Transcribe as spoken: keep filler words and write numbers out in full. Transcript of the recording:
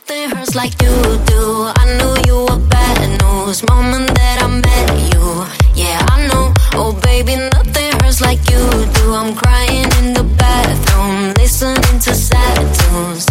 nothing hurts like you do. I knew you were bad news moment that I met you. Yeah, I know. Oh baby, nothing hurts like you do. I'm crying in the bathroom, listening to sad tunes.